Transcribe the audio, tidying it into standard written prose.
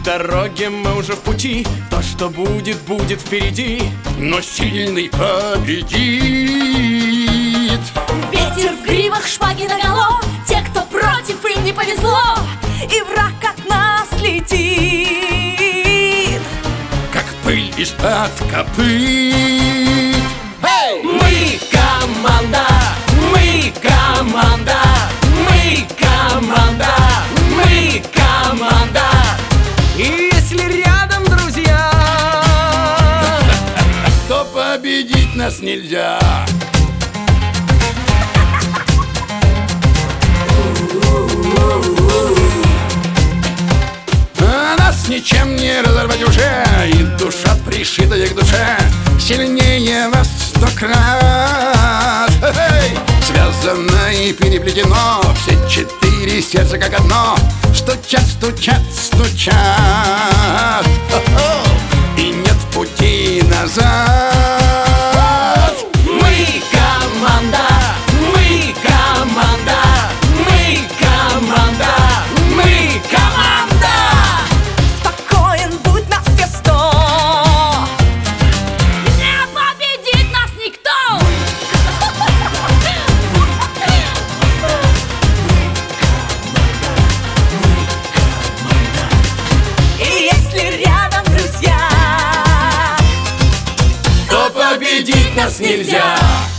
дороге, мы уже в пути. То, что будет, будет впереди. Но сильный победит. Ветер в гривах, шпаги наголо. Те, кто против, им не повезло. И враг от нас летит, как пыль из-под копыт. Мы команда, мы команда, мы команда, мы команда. И если рядом друзья, то победить нас нельзя. А нас ничем не разорвать уже, и душа пришитая к душе сильнее вас 100 крат. Связано и переплетено, все 4 сердца как одно стучат, стучат, стучат. И нет пути назад. мы команда, мы команда, мы команда, мы команда. спокоен будь на все 100. Не победит нас никто. И если рядом друзья, То победить нас нельзя.